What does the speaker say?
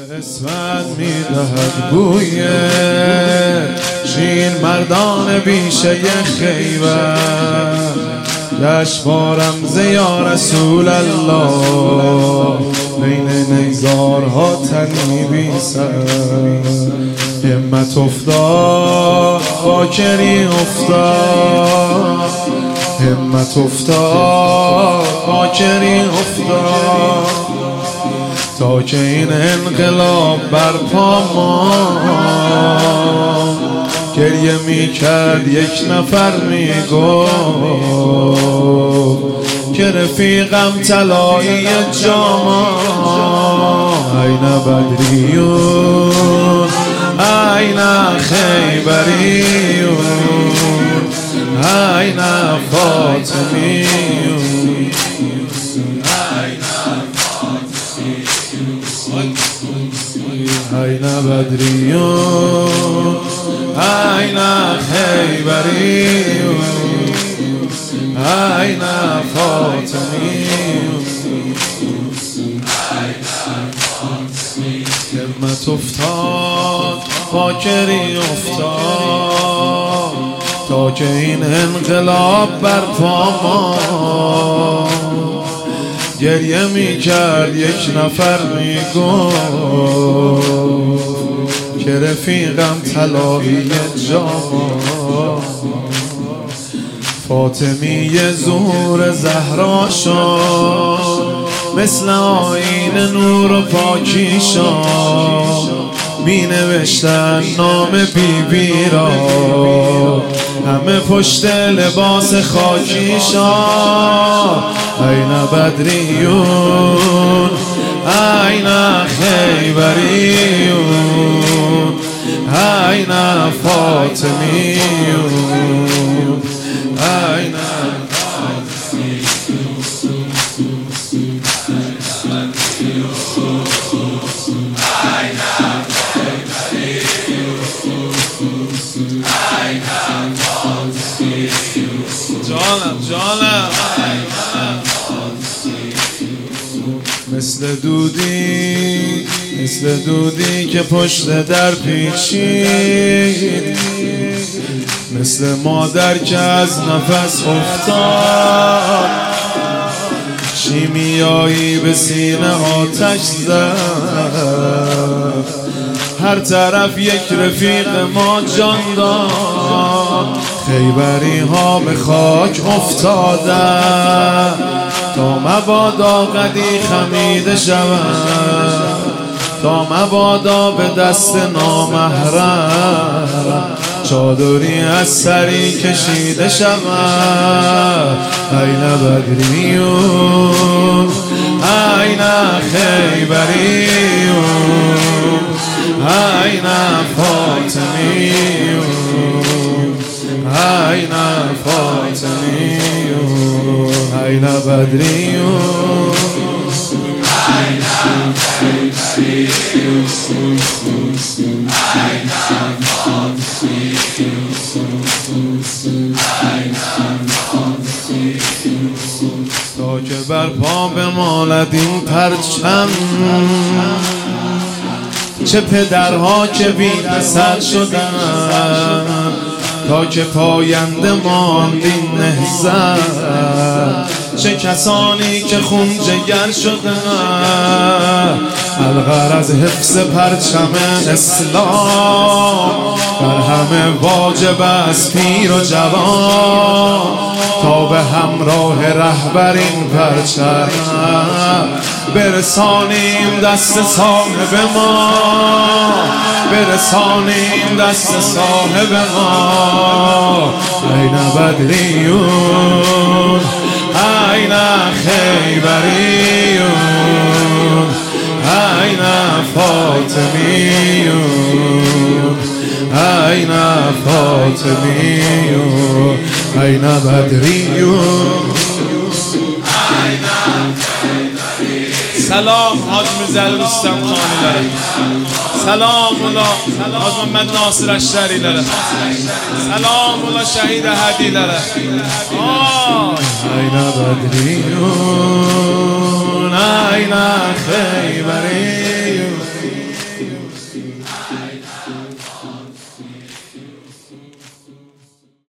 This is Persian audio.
اسمت میدهد بوی شین مردان بیشه خیبر جشنوارم یا رسول الله بین نیزارها تن میبیسد همت افتاد باکری افتاد همت افتاد باکری افتاد تا که این انقلاب برپا ماند گریه میکرد یک نفر میگفت که رفیقم طلایی جاما این بدریون این خیبریون این فاطمیون این بدریون این خیبریون این فاطمیون همت افتاد باکری افتاد تا که این انقلاب برپا ماند گریه میکرد یک نفر میگفت که رفیقم طلایی جاما فاطمی ظهور زهرا شد مثل آیین نور و پاکی شد می نوشتن نام بیبی را همه پشت لباس خاکی شد این بدریون این خیبریون این فاطمیون این جانم مثل دودی که پشت در پیچید مثل مادر که از نفس افتاد شیمیایی به سینه آتش زد هر طرف یک رفیق ما جان داد خیبری ها به خاک افتادن تا مبادا قدی خمیده شود تا مبادا به دست نامحرم چادری از سری کشیده شود این بدریون این خیبریون این فاطمیون این فاطمیون این بدریون این خیبریون این تا که بر پا بماند این پرچم چه پدرها که بی اثر شدن تا که پاینده ماند این نهضت چه کسانی که خون جگر شدن الغرض حفظ پرچم اسلام بر همه واجب است پیر و جوان تا به همراه رهبر این پرچم برسانیم دست صاحب ما برسانیم دست صاحب ما این بدریون این خیبریون این فاطمیون این فاطمیون این بدریون سلام حاج میرزا رستم خانی لره سلام مولا حاج محمد ناصر اشتری لره سلام مولا شهید هدی لره این بدریون این خیبریون